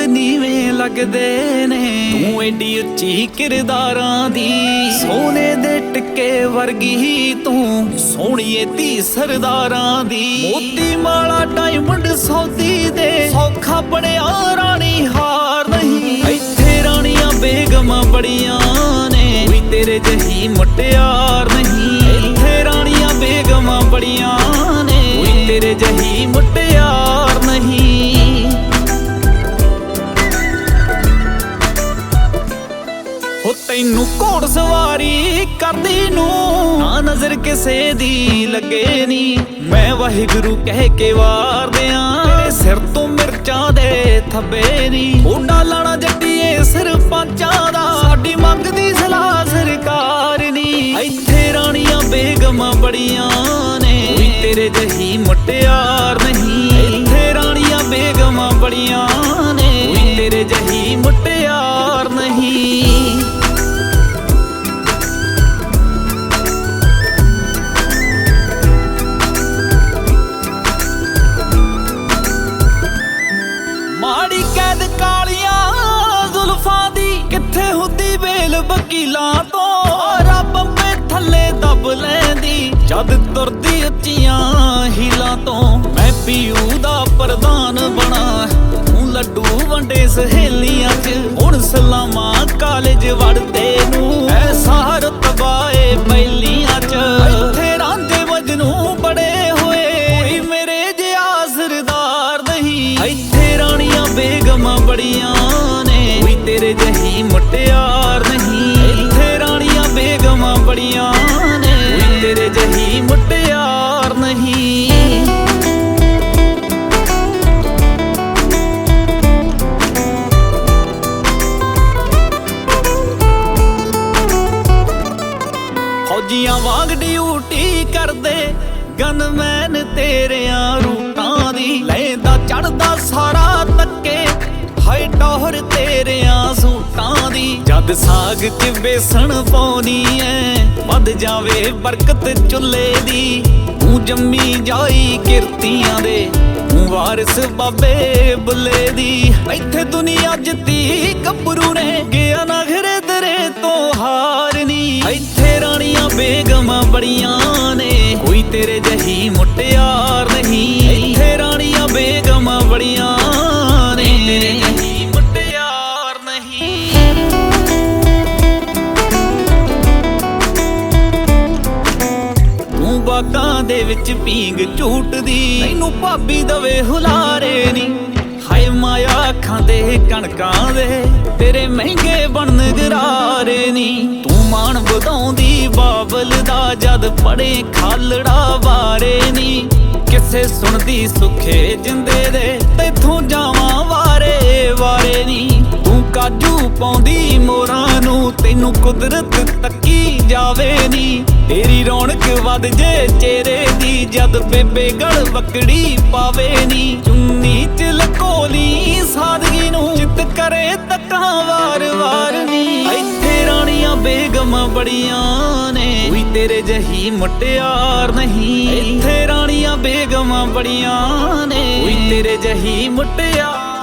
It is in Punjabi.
ਨੀਵੇਂ ਲੱਗਦੇ ਨੇ। ਤੂੰ ਏਡੀ ਉੱਚੀ ਕਿਰਦਾਰਾਂ ਦੀ, ਸੋਨੇ ਦੇ ਟਿੱਕੇ ਵਰਗੀ ਤੂੰ, ਸੋਹਣੀਏ ਧੀ ਸਰਦਾਰਾਂ ਦੀ। ਮੋਤੀ ਮਾਲਾ ਡਾਇਮੰਡ ਸੌਦੀ ਦੇ, ਸੌਖਾ ਬਣਿਆ ਰਾਣੀ ਹਾਰ ਨਹੀਂ। ਇੱਥੇ ਰਾਣੀਆਂ ਬੇਗਮਾਂ ਬੜੀਆਂ ਨੇ, ਕੋਈ ਤੇਰੇ ਜਹੀ ਮੁਟਿਆਰ ਨਹੀਂ। ਇੱਥੇ ਰਾਣੀਆਂ ਬੇਗਮਾਂ ਬੜੀਆਂ ਨੇ, ਕੋਈ ਤੇਰੇ ਜਹੀ ਮੁਟਿਆਰ ਨਹੀਂ। ਹੋ ਤੈਨੂੰ ਘੋੜ ਸਵਾਰੀ ਕਰਦੀ ਨੂੰ ਨਾ ਨਜ਼ਰ ਕਿਸੇ ਦੀ ਲੱਗੇ ਨੀ। ਮੈਂ ਵਾਹਿਗੁਰੂ ਕਹਿ ਕੇ ਵਾਰ ਦਿਆਂ, ਤੇਰੇ ਸਿਰ ਤੋਂ ਮਿਰਚਾਂ ਦੇ ਥੱਬੇ ਨੀ। ਓਡਾ ਲਾਣਾ ਜੱਟੀਏ ਸਰਪੰਚਾਂ ਦਾ, ਸਾਡੀ ਮੰਗਦੀ ਸਲਾਹ ਸਰਕਾਰ ਨੀ। ਇੱਥੇ ਰਾਣੀਆਂ ਬੇਗਮਾਂ ਬੜੀਆਂ ਨੇ, ਕੋਈ ਤੇਰੇ ਜਹੀ ਮੁਟਿਆਰ ਨਹੀਂ। ਇੱਥੇ ਰਾਣੀਆਂ ਬੇਗਮਾਂ ਬੜੀਆਂ ਨੇ, ਕੋਈ ਤੇਰੇ ਜਹੀ ਮੁਟਿਆਰ ਨਹੀਂ। ਮਾੜੀ ਕੈਦ ਕਾਲੀਆਂ ਜ਼ੁਲਫਾਂ ਦੀ, ਕਿੱਥੇ ਹੁੰਦੀ ਵੇਲ ਵਕੀਲਾਂ ਤੋਂ। ਰੱਬ ਮੇ ਥੱਲੇ ਦਬ ਲੈਂਦੀ ਜਦ ਤੁਰਦੀ ਉੱਚੀਆਂ ਹੀਲਾਂ ਤੋਂ। ਮੈਂ ਪੀਊ ਦਾ ਪ੍ਰਧਾਨ ਬਣਾ, ਤੂੰ ਲੱਡੂ ਵੰਡੇ ਸਹੇਲੀਆਂ 'ਚ। ਹੁਣ ਸਲਾਮਾਂ ਕਾਲਜ ਵੜਦੇ ਨੂੰ, ਐਸਾ ਰੁਤਬਾ ਏ ਪਹਿਲੀਆਂ 'ਚ। ਇੱਥੇ ਰਾਂਝੇ ਮਜਨੂੰ ਬੜੇ ਹੋਏ, ਕੋਈ ਮੇਰੇ ਜਿਹਾ ਸਰਦਾਰ ਨਹੀਂ। ਇੱਥੇ ਰਾਣੀਆਂ ਬੇਗਮਾਂ ਬੜੀਆਂ ਨੇ, ਕੋਈ ਤੇਰੇ ਜਹੀ ਮੁਟਿਆਰ ਨਹੀਂ। ਇੱਥੇ ਰਾਣੀਆਂ ਬੇਗਮਾਂ ਬੜੀਆਂ ਨੇ, ਕੋਈ ਤੇਰੇ ਜਹੀ ਮੁਟਿਆਰ ਨਹੀਂ। ਫੌਜੀਆਂ ਵਾਂਗ ਡਿਊਟੀ ਕਰਦੇ ਗਨਮੈਨ ਤੇਰਿਆਂ ਰੂਟਾਂ ਦੀ। ਲੈਂਦਾ ਚੜਦਾ ਸਾਰਾ ਤੱਕੇ ਹਾਏ ਟੌਹਰ ਤੇਰਿਆਂ ਸੂਟਾਂ ਦੀ। ਜਦ ਸਾਗ 'ਚ ਬੇਸਣ ਪਾਉਣੀ ਐ, ਵੱਧ ਜਾਵੇ ਬਰਕਤ ਚੁੱਲ੍ਹੇ ਦੀ। ਤੂੰ ਜੰਮੀ ਜਾਈ ਕਿਰਤੀਆਂ ਦੇ, ਤੂੰ ਵਾਰਿਸ ਬਾਬੇ ਬੁੱਲੇ ਦੀ। ਇੱਥੇ ਦੁਨੀਆ ਜਿੱਤੀ ਗੱਭਰੂ ਨੇ, ਗਿਆ ਨਾ ਘਰੇ ਦਰੇ ਤੋਂ ਹਾਰ ਨੀ। ਇੱਥੇ ਰਾਣੀਆਂ ਬੇਗਮਾਂ ਬੜੀਆਂ ਨੇ, ਕੋਈ ਤੇਰੇ ਜਹੀ ਮੁਟਿਆਰ ਨਹੀਂ। ਇੱਥੇ ਰਾਣੀਆਂ ਬੇਗਮਾਂ ਬੜੀਆਂ ਨੇ, ਤੇਰੇ ਜਹੀ ਮੁਟਿਆਰ ਨਹੀਂ। ਤੂੰ ਬਾਗਾਂ ਦੇ ਵਿੱਚ ਪੀਂਗ ਝੂਟਦੀ, ਤੈਨੂੰ ਭਾਬੀ ਦਵੇ ਹੁਲਾਰੇ ਨੀ। ਹਾਏ ਮਾਇਆ ਅੱਖਾਂ ਦੇ ਕਣਕਾਂ ਦੇ, ਤੇਰੇ ਮਹਿੰਗੇ ਬਣਨ ਗਰਾਰੇ ਨੀ। ਤੂੰ ਮਾਣ ਵਧਾਉਂਦੀ ਬਾਬਲ ਦਾ, ਜਦ ਪੜੇ ਖਾਲੜਾ ਵਾਰੇ ਨੀ। ਕਿਸੇ ਸੁਣਦੀ ਸੁੱਖੇ ਜਿੰਦੇ ਦੇ, ਤੈਥੋਂ ਜਾਵਾਂ ਵਾਰੇ ਵਾਰੇ ਨੀ। ਤੂੰ ਕਾਜੂ ਪਾਉਂਦੀ ਮੋਰਾਂ ਨੂੰ, ਤੈਨੂੰ ਕੁਦਰਤ ਤੱਕੀ ਜਾਵੇ ਨੀ। ਤੇਰੀ ਰੌਣਕ ਵੱਧ ਜੇ ਚਿਹਰੇ ਦੀ, ਜਦ ਬੇਬੇ ਗਲ ਬੱਕੜੀ ਪਾਵੇ ਨੀ। ਚੁੰਨੀ 'ਚ ਲਕੋਲੀ ਸਾਦਗੀ ਨੂੰ, ਚਿੱਤ ਕਰੇ ਤੱਕਾਂ ਵਾਰ-ਵਾਰ ਨੀ। ਇੱਥੇ ਰਾਣੀਆਂ ਬੇਗਮਾਂ ਬੜੀਆਂ ਨੇ, ਕੋਈ ਤੇਰੇ ਜਹੀ ਮੁਟਿਆਰ ਨਹੀਂ। ਇੱਥੇ ਰਾਣੀਆਂ ਬੇਗਮਾਂ ਬੜੀਆਂ ਨੇ, ਕੋਈ ਤੇਰੇ ਜਹੀ ਮੁਟਿਆਰ